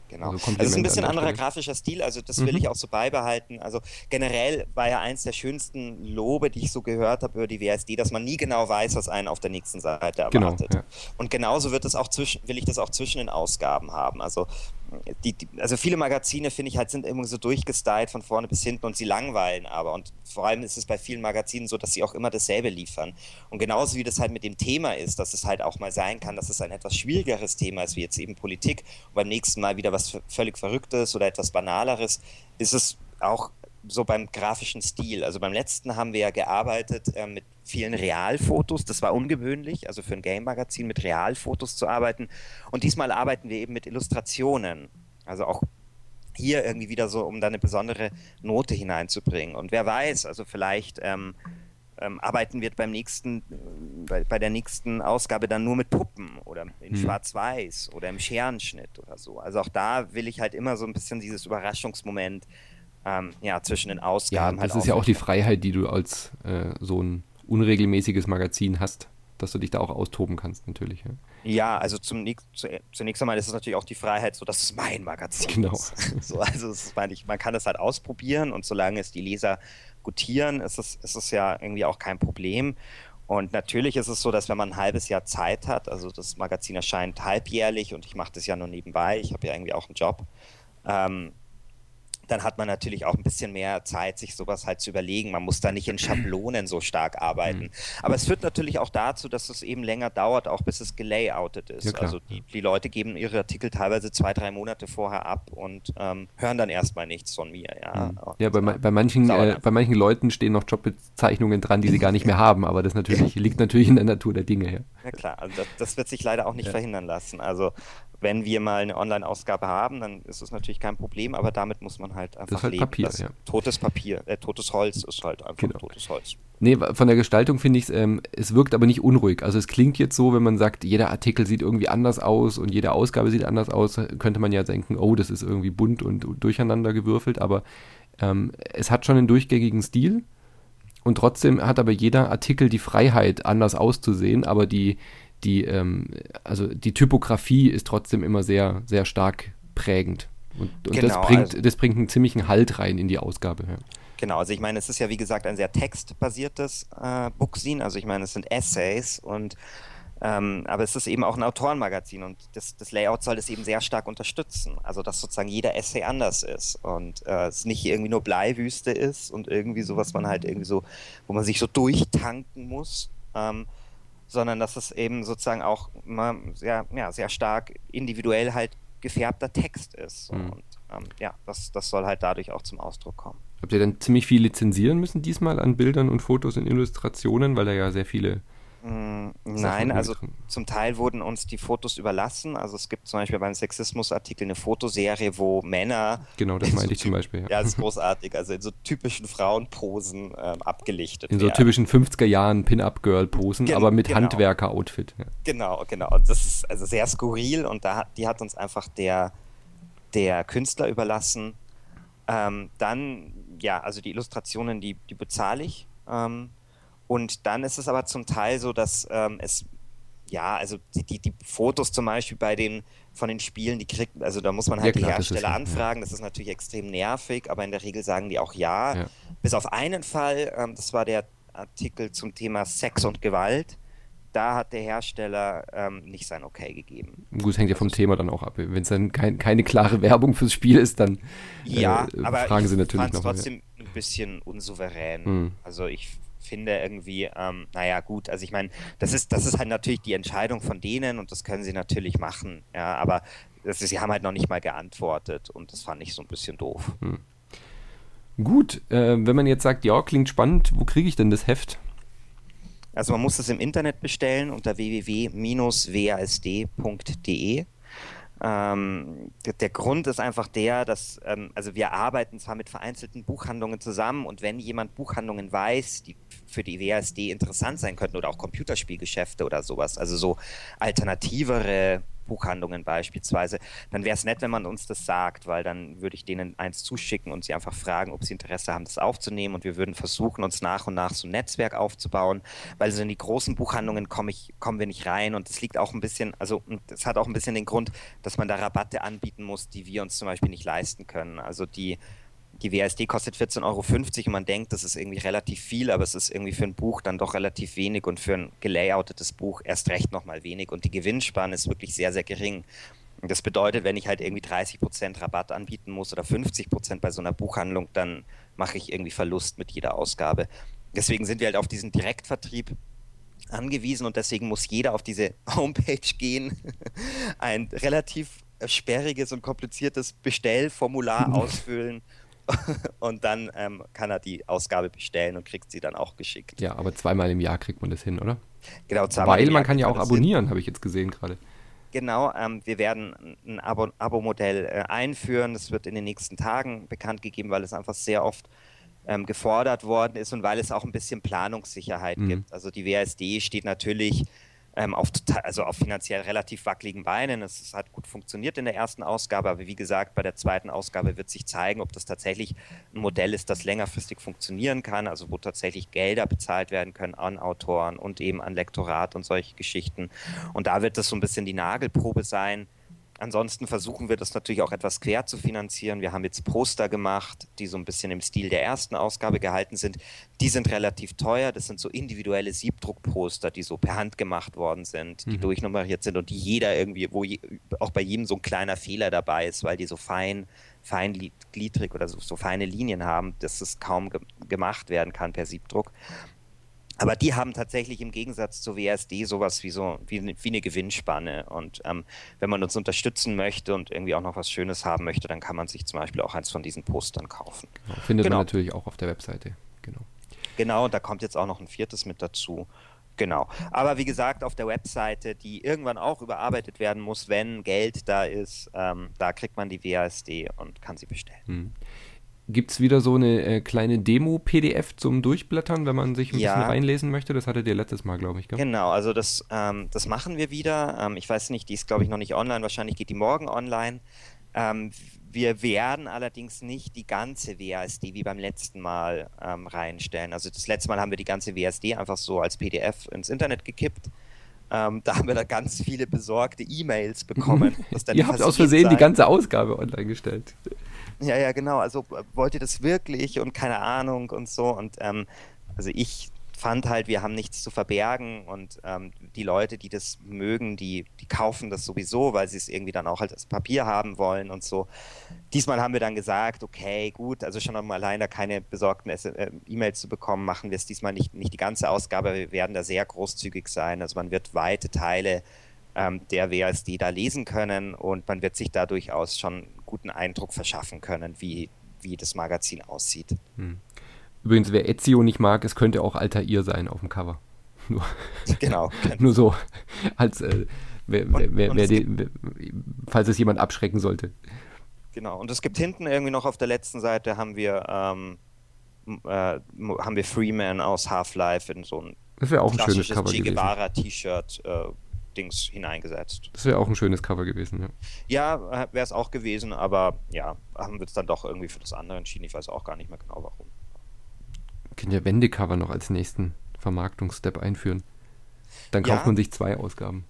B: Genau.
A: Also
B: Also es ist ein
A: Kompliment an
B: bisschen
A: der
B: anderer
A: Stelle.
B: grafischer Stil, also das will ich auch so beibehalten. Also generell war ja eins der schönsten Lobe, die ich so gehört habe über die WASD, dass man nie genau weiß, was einen auf der nächsten Seite
A: Genau,
B: erwartet.
A: ja.
B: Und genauso wird es auch will ich das auch zwischen den Ausgaben haben. Also also viele Magazine, finde ich halt, sind irgendwie so durchgestylt von vorne bis hinten und sie langweilen aber. Und vor allem ist es bei vielen Magazinen so, dass sie auch immer dasselbe liefern. Und genauso wie das halt mit dem Thema ist, dass es halt auch mal sein kann, dass es ein etwas schwierigeres Thema ist, wie jetzt eben Politik, und beim nächsten Mal wieder was völlig Verrücktes oder etwas Banaleres, ist es auch so beim grafischen Stil. Also beim letzten haben wir ja gearbeitet mit vielen Realfotos. Das war ungewöhnlich, also für ein Game-Magazin mit Realfotos zu arbeiten. Und diesmal arbeiten wir eben mit Illustrationen. Also auch hier irgendwie wieder so, um da eine besondere Note hineinzubringen. Und wer weiß, also vielleicht arbeiten wir bei der nächsten Ausgabe dann nur mit Puppen oder in Schwarz-Weiß oder im Scherenschnitt oder so. Also auch da will ich halt immer so ein bisschen dieses Überraschungsmoment ja, zwischen den
A: Ja,
B: Ausgaben halt
A: das ist ja auch die
B: aufrechterhalten.
A: Freiheit, die du als so ein unregelmäßiges Magazin hast, dass du dich da auch austoben kannst, natürlich. Ja.
B: Ja, also zunächst einmal ist es natürlich auch die Freiheit, so dass es mein Magazin
A: Genau.
B: ist. So, also meine ich, man kann es halt ausprobieren und solange es die Leser gutieren, ist es ja irgendwie auch kein Problem. Und natürlich ist es so, dass wenn man ein halbes Jahr Zeit hat, also das Magazin erscheint halbjährlich und ich mache das ja nur nebenbei, ich habe ja irgendwie auch einen Job, ähm, dann hat man natürlich auch ein bisschen mehr Zeit, sich sowas halt zu überlegen. Man muss da nicht in Schablonen so stark arbeiten. Aber es führt natürlich auch dazu, dass es eben länger dauert, auch bis es gelayoutet
A: Ja,
B: ist.
A: klar.
B: Also die Leute geben ihre Artikel teilweise 2, 3 Monate vorher ab und hören dann erstmal nichts von mir. Ja,
A: Ja,
B: und, dauert
A: bei
B: einfach.
A: manchen Leuten stehen noch Jobbezeichnungen dran, die sie gar nicht mehr haben, aber das natürlich, liegt natürlich in der Natur der Dinge. Ja,
B: Ja klar, also das wird sich leider auch nicht verhindern lassen. Also wenn wir mal eine Online-Ausgabe haben, dann ist es natürlich kein Problem, aber damit muss man halt
A: das ist
B: einfach
A: halt
B: leben.
A: Papier,
B: Das
A: ja.
B: totes Papier, totes Holz ist halt einfach
A: Genau.
B: totes Holz.
A: Nee, von der Gestaltung finde ich es wirkt aber nicht unruhig. Also es klingt jetzt so, wenn man sagt, jeder Artikel sieht irgendwie anders aus und jede Ausgabe sieht anders aus, könnte man ja denken, oh, das ist irgendwie bunt und durcheinander gewürfelt, aber es hat schon einen durchgängigen Stil und trotzdem hat aber jeder Artikel die Freiheit, anders auszusehen, aber also die Typografie ist trotzdem immer sehr, sehr stark prägend. Und
B: Genau, also
A: das bringt einen ziemlichen Halt rein in die Ausgabe. Ja.
B: genau, also ich meine, es ist ja wie gesagt ein sehr textbasiertes Bookzine, also ich meine, es sind Essays und aber es ist eben auch ein Autorenmagazin und das Layout soll das eben sehr stark unterstützen. Also dass sozusagen jeder Essay anders ist und es nicht irgendwie nur Bleiwüste ist und irgendwie so, was man halt irgendwie so, wo man sich so durchtanken muss, sondern dass es eben sozusagen auch immer sehr, ja, sehr stark individuell halt gefärbter Text ist. So. Und ja, das soll halt dadurch auch zum Ausdruck kommen.
A: Habt ihr dann ziemlich viel lizenzieren müssen diesmal an Bildern und Fotos und Illustrationen, weil da ja sehr viele Sachen
B: Nein,
A: irgendwie
B: also
A: drin.
B: zum Teil wurden uns die Fotos überlassen. Also es gibt zum Beispiel beim Sexismus-Artikel eine Fotoserie, wo Männer
A: Genau, das
B: in so
A: meinte ich zum Beispiel, ja.
B: ja, das ist großartig, also in so typischen Frauenposen abgelichtet
A: In so
B: werden.
A: typischen 50er Jahren Pin-Up-Girl-Posen, aber mit
B: Genau,
A: Handwerker-Outfit. Ja.
B: genau. Und das ist also sehr skurril und die hat uns einfach der Künstler überlassen. Dann, ja, also die Illustrationen, die bezahle ich. Und dann ist es aber zum Teil so, dass ja, also die Fotos zum Beispiel von den Spielen, die kriegt, also da muss man
A: Ja
B: halt die
A: klar, das ist
B: Hersteller
A: ja.
B: anfragen. Das ist natürlich extrem nervig, aber in der Regel sagen die auch ja.
A: Ja.
B: Bis auf einen Fall, das war der Artikel zum Thema Sex und Gewalt. Da hat der Hersteller nicht sein Okay gegeben.
A: Gut, es hängt ja
B: Also
A: vom Thema dann auch ab. Wenn es dann keine klare Werbung fürs Spiel ist, dann
B: ja, aber ich
A: fragen sie natürlich
B: fand es
A: nochmal. Ja.
B: trotzdem ein bisschen unsouverän.
A: Hm.
B: Also ich finde irgendwie, naja, gut, also ich meine, das ist halt natürlich die Entscheidung von denen und das können sie natürlich machen, ja, aber sie haben halt noch nicht mal geantwortet und das fand ich so ein bisschen doof.
A: Gut, wenn man jetzt sagt, ja, klingt spannend, wo kriege ich denn das Heft?
B: Also man muss es im Internet bestellen unter www.wasd.de. Der Grund ist einfach der, dass also wir arbeiten zwar mit vereinzelten Buchhandlungen zusammen und wenn jemand Buchhandlungen weiß, die für die WASD interessant sein könnten oder auch Computerspielgeschäfte oder sowas, also so alternativere Buchhandlungen beispielsweise, dann wäre es nett, wenn man uns das sagt, weil dann würde ich denen eins zuschicken und sie einfach fragen, ob sie Interesse haben, das aufzunehmen, und wir würden versuchen, uns nach und nach so ein Netzwerk aufzubauen, weil so in die großen Buchhandlungen kommen wir nicht rein, und das liegt auch ein bisschen, also das hat auch ein bisschen den Grund, dass man da Rabatte anbieten muss, die wir uns zum Beispiel nicht leisten können. Also die WASD kostet 14,50 € und man denkt, das ist irgendwie relativ viel, aber es ist irgendwie für ein Buch dann doch relativ wenig und für ein gelayoutetes Buch erst recht nochmal wenig, und die Gewinnspanne ist wirklich sehr, sehr gering. Und das bedeutet, wenn ich halt irgendwie 30% Rabatt anbieten muss oder 50% bei so einer Buchhandlung, dann mache ich irgendwie Verlust mit jeder Ausgabe. Deswegen sind wir halt auf diesen Direktvertrieb angewiesen, und deswegen muss jeder auf diese Homepage gehen, ein relativ sperriges und kompliziertes Bestellformular ausfüllen, und dann kann er die Ausgabe bestellen und kriegt sie dann auch geschickt.
A: Ja, aber zweimal im Jahr kriegt man das hin, oder?
B: Genau, zweimal
A: Weil
B: im
A: man
B: Jahr
A: kann ja
B: kriegt
A: auch
B: man das hin.
A: abonnieren, habe ich jetzt gesehen gerade.
B: Genau, wir werden ein Abo-Modell einführen. Das wird in den nächsten Tagen bekannt gegeben, weil es einfach sehr oft gefordert worden ist und weil es auch ein bisschen Planungssicherheit gibt. Also die WASD steht natürlich auf finanziell relativ wackeligen Beinen. Es hat gut funktioniert in der ersten Ausgabe, aber wie gesagt, bei der zweiten Ausgabe wird sich zeigen, ob das tatsächlich ein Modell ist, das längerfristig funktionieren kann, also wo tatsächlich Gelder bezahlt werden können an Autoren und eben an Lektorat und solche Geschichten. Und da wird das so ein bisschen die Nagelprobe sein. Ansonsten versuchen wir das natürlich auch etwas quer zu finanzieren. Wir haben jetzt Poster gemacht, die so ein bisschen im Stil der ersten Ausgabe gehalten sind. Die sind relativ teuer. Das sind so individuelle Siebdruckposter, die so per Hand gemacht worden sind, die durchnummeriert sind und die jeder irgendwie, auch bei jedem so ein kleiner Fehler dabei ist, weil die so feingliedrig oder so feine Linien haben, dass es kaum gemacht werden kann per Siebdruck. Aber die haben tatsächlich im Gegensatz zur WASD sowas wie eine Gewinnspanne. Und wenn man uns unterstützen möchte und irgendwie auch noch was Schönes haben möchte, dann kann man sich zum Beispiel auch eins von diesen Postern kaufen.
A: Genau. Findet man natürlich auch auf der Webseite. Genau.
B: Genau, und da kommt jetzt auch noch ein viertes mit dazu. Genau. Aber wie gesagt, auf der Webseite, die irgendwann auch überarbeitet werden muss, wenn Geld da ist, da kriegt man die WASD und kann sie bestellen.
A: Gibt es wieder so eine kleine Demo-PDF zum Durchblättern, wenn man sich ein bisschen reinlesen möchte? Das hattet ihr letztes Mal, glaube ich, gell?
B: Genau, also das machen wir wieder. Ich weiß nicht, die ist, glaube ich, noch nicht online. Wahrscheinlich geht die morgen online. Wir werden allerdings nicht die ganze WASD wie beim letzten Mal reinstellen. Also das letzte Mal haben wir die ganze WASD einfach so als PDF ins Internet gekippt. Da haben wir da ganz viele besorgte E-Mails bekommen.
A: Ihr habt aus Versehen die ganze Ausgabe online gestellt.
B: Ja, genau. Also wollt ihr das wirklich und keine Ahnung und so. Und also ich fand halt, wir haben nichts zu verbergen, und die Leute, die das mögen, die kaufen das sowieso, weil sie es irgendwie dann auch halt als Papier haben wollen und so. Diesmal haben wir dann gesagt, okay, gut, also schon mal allein da keine besorgten E-Mails zu bekommen, machen wir es diesmal nicht die ganze Ausgabe. Wir werden da sehr großzügig sein. Also man wird weite Teile der WASD da lesen können, und man wird sich da durchaus schon einen guten Eindruck verschaffen können, wie das Magazin aussieht.
A: Übrigens, wer Ezio nicht mag, es könnte auch Altair sein auf dem Cover.
B: Genau.
A: Nur so, als falls es jemand abschrecken sollte.
B: Genau, und es gibt hinten irgendwie noch auf der letzten Seite haben wir Freeman aus Half-Life in so ein
A: schönes Cover
B: Che Guevara-T-Shirt Dings hineingesetzt.
A: Das wäre auch ein schönes Cover gewesen, ja.
B: Ja, wäre es auch gewesen, aber ja, haben wir es dann doch irgendwie für das andere entschieden. Ich weiß auch gar nicht mehr genau, warum.
A: Wir können ja Wendecover noch als nächsten Vermarktungsstep einführen. Dann kauft man sich 2 Ausgaben.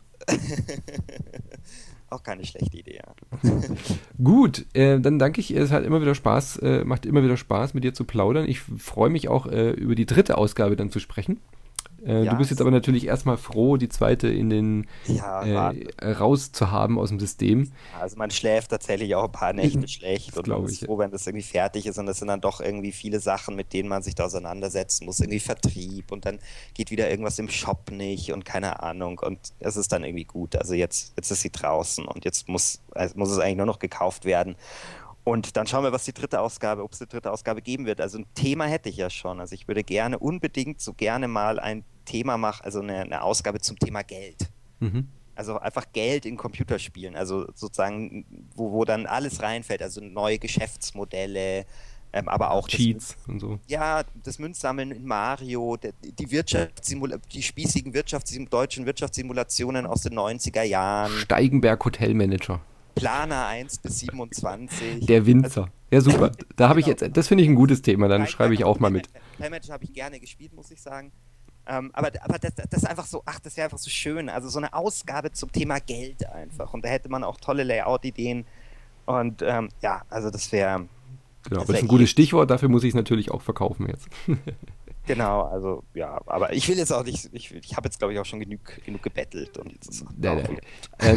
B: Auch keine schlechte Idee, ja.
A: Gut, dann danke ich. Es hat immer wieder Spaß, macht immer wieder Spaß, mit dir zu plaudern. Ich freue mich auch, über die 3. Ausgabe dann zu sprechen. Du bist jetzt aber natürlich erstmal froh, die 2. in den raus zu haben aus dem System.
B: Also man schläft tatsächlich auch ein paar Nächte schlecht und man ist froh, wenn das irgendwie fertig ist, und das sind dann doch irgendwie viele Sachen, mit denen man sich da auseinandersetzen muss, irgendwie Vertrieb, und dann geht wieder irgendwas im Shop nicht und keine Ahnung, und es ist dann irgendwie gut. Also jetzt ist sie draußen, und jetzt muss es eigentlich nur noch gekauft werden. Und dann schauen wir, ob es eine 3. Ausgabe geben wird. Also ein Thema hätte ich ja schon. Also ich würde unbedingt so gerne mal ein Thema machen, also eine Ausgabe zum Thema Geld. Also einfach Geld in Computerspielen. Also sozusagen, wo dann alles reinfällt. Also neue Geschäftsmodelle, Aber auch
A: Cheats und so.
B: ja, das Münzsammeln in Mario, die spießigen deutschen Wirtschaftssimulationen aus den 90er Jahren,
A: Steigenberg Hotelmanager.
B: Planer 1 bis 27.
A: Der
B: Also,
A: Winzer. Ja, super. Da habe ich
B: genau.
A: jetzt, das finde ich ein gutes Thema, dann schreibe ich
B: Steigenberg
A: auch mal mit.
B: Hotelmanager habe ich gerne gespielt, muss ich sagen. Aber das ist einfach so, ach, das wäre einfach so schön. Also so eine Ausgabe zum Thema Geld einfach. Und da hätte man auch tolle Layout-Ideen. Und ja, also
A: Genau,
B: das
A: aber das
B: wär
A: ist ein gutes Stichwort, dafür muss ich es natürlich auch verkaufen jetzt.
B: genau, also ja, aber ich will jetzt auch nicht, ich habe jetzt glaube ich auch schon genug gebettelt und jetzt ist
A: Nee,
B: auch
A: nee.
B: wieder.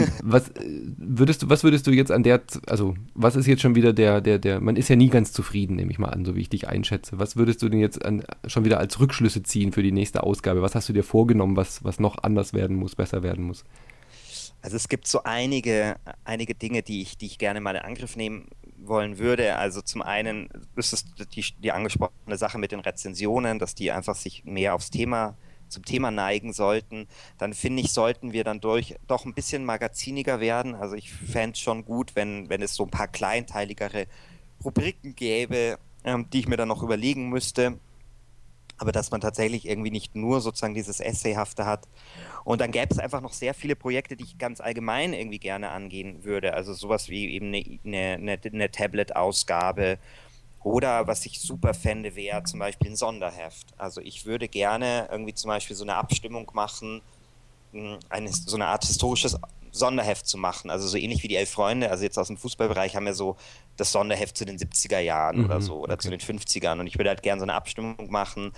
A: Was würdest du jetzt also was ist jetzt schon wieder man ist ja nie ganz zufrieden, nehme ich mal an, so wie ich dich einschätze. Was würdest du denn jetzt schon wieder als Rückschlüsse ziehen für die nächste Ausgabe? Was hast du dir vorgenommen, was noch anders werden muss, besser werden muss?
B: Also es gibt so einige Dinge, die ich gerne mal in Angriff nehmen wollen würde. Also zum einen ist es die angesprochene Sache mit den Rezensionen, dass die einfach sich mehr zum Thema neigen sollten. Dann finde ich, sollten wir dann doch ein bisschen magaziniger werden. Also ich fände es schon gut, wenn es so ein paar kleinteiligere Rubriken gäbe, die ich mir dann noch überlegen müsste. Aber dass man tatsächlich irgendwie nicht nur sozusagen dieses Essayhafte hat. Und dann gäbe es einfach noch sehr viele Projekte, die ich ganz allgemein irgendwie gerne angehen würde. Also sowas wie eben eine Tablet-Ausgabe. Oder was ich super fände, wäre zum Beispiel ein Sonderheft. Also ich würde gerne irgendwie zum Beispiel so eine Abstimmung machen, so eine Art historisches Sonderheft zu machen. Also so ähnlich wie die Elf Freunde, also jetzt aus dem Fußballbereich haben wir so das Sonderheft zu den 70er Jahren oder so oder
A: Okay.
B: zu den 50ern. Und ich würde halt gerne so eine Abstimmung machen,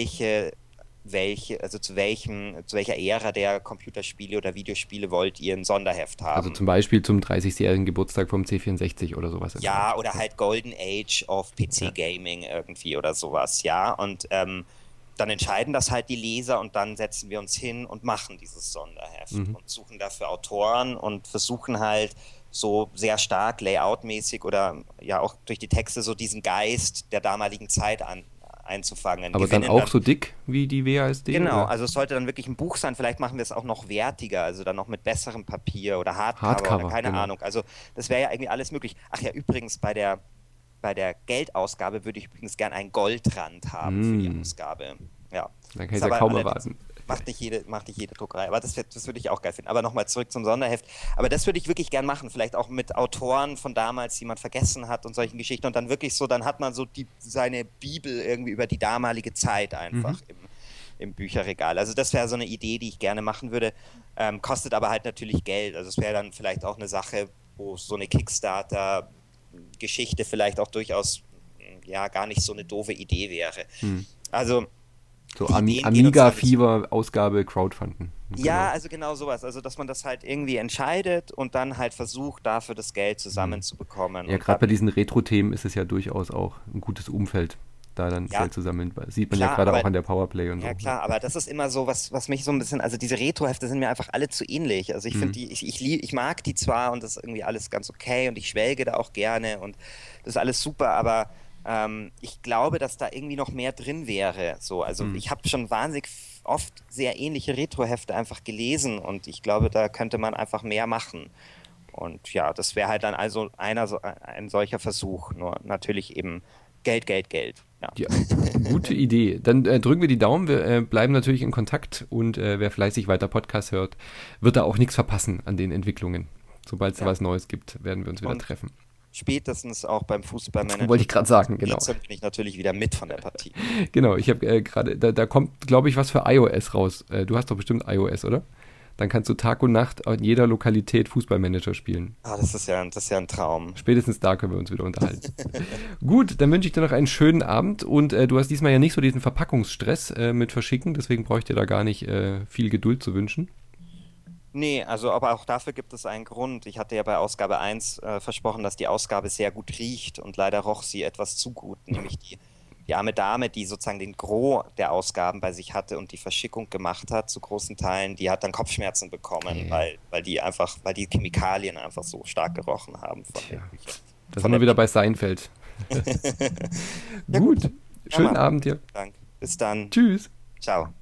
B: also zu welcher Ära der Computerspiele oder Videospiele wollt ihr ein Sonderheft
A: Also
B: haben?
A: zum Beispiel zum 30-jährigen Geburtstag vom C64 oder sowas.
B: Ja, oder halt Golden Age of
A: Ja.
B: PC Gaming irgendwie oder sowas, ja. Und dann entscheiden das halt die Leser und dann setzen wir uns hin und machen dieses Sonderheft
A: Mhm.
B: und suchen dafür Autoren und versuchen halt so sehr stark layoutmäßig oder ja auch durch die Texte so diesen Geist der damaligen Zeit einzufangen.
A: Aber dann auch so dick wie die WASD,
B: Genau,
A: oder?
B: also es sollte dann wirklich ein Buch sein. Vielleicht machen wir es auch noch wertiger, also dann noch mit besserem Papier oder Hardcover oder
A: Hardcover,
B: keine
A: genau.
B: Ahnung. Also das wäre ja irgendwie alles möglich. Ach ja, übrigens bei der Geldausgabe würde ich übrigens gern einen Goldrand haben für die Ausgabe. Ja,
A: Da kann ich
B: ist
A: es ja
B: aber
A: kaum
B: allerdings
A: erwarten.
B: macht nicht jede Druckerei. Aber das würde ich auch geil finden. Aber nochmal zurück zum Sonderheft. Aber das würde ich wirklich gern machen. Vielleicht auch mit Autoren von damals, die man vergessen hat und solchen Geschichten. Und dann wirklich so, dann hat man so seine Bibel irgendwie über die damalige Zeit einfach im Bücherregal. Also das wäre so eine Idee, die ich gerne machen würde. Kostet aber halt natürlich Geld. Also es wäre dann vielleicht auch eine Sache, wo so eine Kickstarter-Geschichte vielleicht auch durchaus ja gar nicht so eine doofe Idee wäre. Also
A: So
B: die Ideen gehen uns dann
A: Amiga-Fever-Ausgabe Crowdfunden.
B: ja,
A: Genau.
B: also genau sowas. Also, dass man das halt irgendwie entscheidet und dann halt versucht, dafür das Geld zusammenzubekommen.
A: Ja,
B: Und
A: gerade bei
B: dann,
A: diesen Retro-Themen ist es ja durchaus auch ein gutes Umfeld, da dann
B: ja,
A: Geld zu sammeln. Sieht man ja
B: klar,
A: gerade
B: aber
A: auch an der Powerplay und so.
B: ja klar, aber das ist immer so, was mich so ein bisschen, also diese Retro-Hefte sind mir einfach alle zu ähnlich. Also ich finde ich mag die zwar und das ist irgendwie alles ganz okay und ich schwelge da auch gerne und das ist alles super, aber ich glaube, dass da irgendwie noch mehr drin wäre. So, also ich habe schon wahnsinnig oft sehr ähnliche Retro-Hefte einfach gelesen und ich glaube, da könnte man einfach mehr machen. Und ja, das wäre halt dann also ein solcher Versuch. Nur natürlich eben Geld, Geld, Geld. Ja.
A: Ja, gute Idee. Dann drücken wir die Daumen. Wir bleiben natürlich in Kontakt und wer fleißig weiter Podcast hört, wird da auch nichts verpassen an den Entwicklungen. Sobald es
B: Ja.
A: was Neues gibt, werden wir uns wieder
B: Und
A: treffen.
B: spätestens auch beim Fußballmanager.
A: Wollte ich gerade sagen, genau.
B: Jetzt bin ich natürlich wieder mit von der Partie.
A: Genau, ich habe gerade, da kommt, glaube ich, was für iOS raus. Du hast doch bestimmt iOS, oder? Dann kannst du Tag und Nacht in jeder Lokalität Fußballmanager spielen.
B: Ah, das ist ja ein Traum.
A: Spätestens da können wir uns wieder unterhalten. Gut, dann wünsche ich dir noch einen schönen Abend und du hast diesmal ja nicht so diesen Verpackungsstress mit Verschicken, deswegen brauche ich dir da gar nicht viel Geduld zu wünschen.
B: Nee, also aber auch dafür gibt es einen Grund. Ich hatte ja bei Ausgabe 1 versprochen, dass die Ausgabe sehr gut riecht und leider roch sie etwas zu gut, nämlich die arme Dame, die sozusagen den Gros der Ausgaben bei sich hatte und die Verschickung gemacht hat zu großen Teilen, die hat dann Kopfschmerzen bekommen, weil die Chemikalien einfach so stark gerochen haben von den Büchern.
A: Da
B: Von
A: sind wir
B: der
A: wieder bei Seinfeld.
B: Ja,
A: Gut,
B: Ja,
A: schönen
B: Mann.
A: Abend dir.
B: Dank. Bis dann.
A: Tschüss.
B: Ciao.